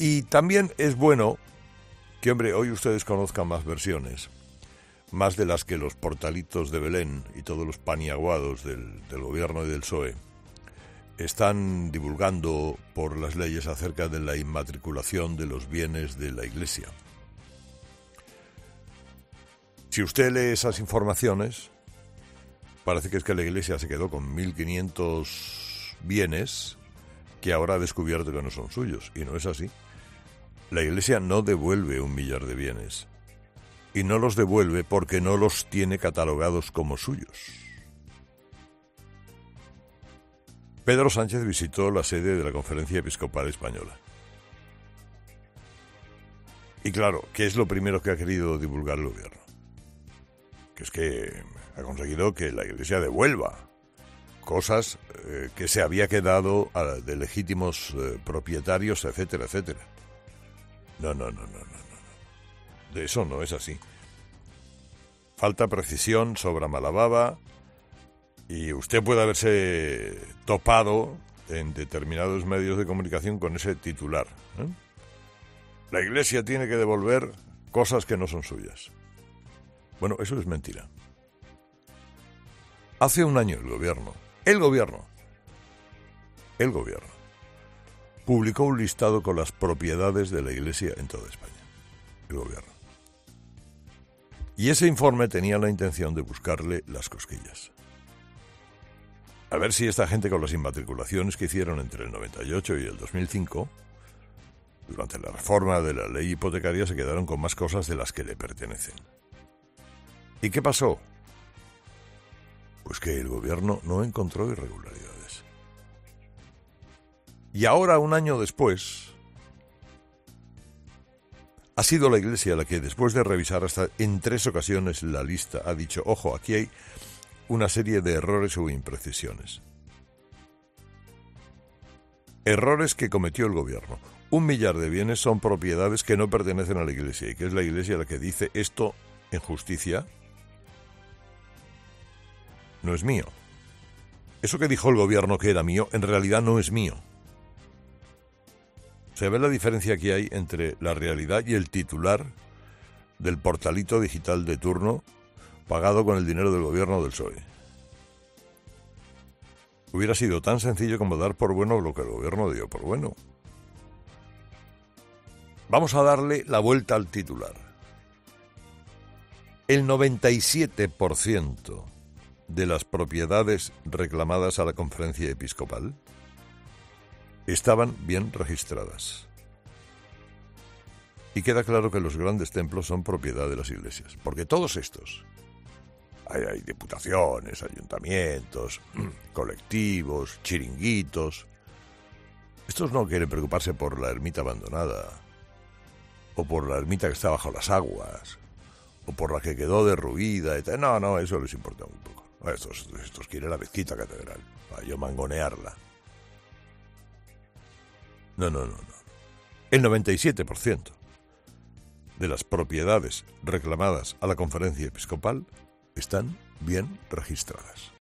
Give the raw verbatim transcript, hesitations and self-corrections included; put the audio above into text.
Y también es bueno que, hombre, hoy ustedes conozcan más versiones, más de las que los portalitos de Belén y todos los paniaguados del, del gobierno y del P S O E están divulgando por las leyes acerca de la inmatriculación de los bienes de la Iglesia. Si usted lee esas informaciones, parece que es que la Iglesia se quedó con mil quinientos bienes que ahora ha descubierto que no son suyos, y no es así. La Iglesia no devuelve un millar de bienes, y no los devuelve porque no los tiene catalogados como suyos. Pedro Sánchez visitó la sede de la Conferencia Episcopal Española. Y claro, ¿qué es lo primero que ha querido divulgar el gobierno? Que es que ha conseguido que la Iglesia devuelva cosas eh, que se había quedado a, de legítimos eh, propietarios, etcétera, etcétera. No, no, no, no, no, no. De eso no es así. Falta precisión, sobra mala baba, y usted puede haberse topado en determinados medios de comunicación con ese titular, ¿eh? La Iglesia tiene que devolver cosas que no son suyas. Bueno, eso es mentira. Hace un año el gobierno, el gobierno, el gobierno, publicó un listado con las propiedades de la Iglesia en toda España. El gobierno. Y ese informe tenía la intención de buscarle las cosquillas. A ver si esta gente, con las inmatriculaciones que hicieron entre el noventa y ocho y el dos mil cinco, durante la reforma de la ley hipotecaria, se quedaron con más cosas de las que le pertenecen. ¿Y qué pasó? Pues que el gobierno no encontró irregularidades. Y ahora, un año después, ha sido la Iglesia la que, después de revisar hasta en tres ocasiones la lista, ha dicho, ojo, aquí hay una serie de errores o imprecisiones. Errores que cometió el gobierno. Un millar de bienes son propiedades que no pertenecen a la Iglesia, y que es la Iglesia la que dice, esto, en justicia, no es mío. Eso que dijo el gobierno que era mío, en realidad no es mío. Se ve la diferencia que hay entre la realidad y el titular del portalito digital de turno pagado con el dinero del gobierno del P S O E. Hubiera sido tan sencillo como dar por bueno lo que el gobierno dio por bueno. Vamos a darle la vuelta al titular. El noventa y siete por ciento de las propiedades reclamadas a la Conferencia Episcopal estaban bien registradas. Y queda claro que los grandes templos son propiedad de las iglesias, porque todos estos, hay, hay diputaciones, ayuntamientos, colectivos, chiringuitos, estos no quieren preocuparse por la ermita abandonada, o por la ermita que está bajo las aguas, o por la que quedó derruida, et cetera. No, no, eso les importa muy poco. Estos, estos quieren la mezquita catedral, para yo mangonearla. No, no, no, no. El noventa y siete por ciento de las propiedades reclamadas a la Conferencia Episcopal están bien registradas.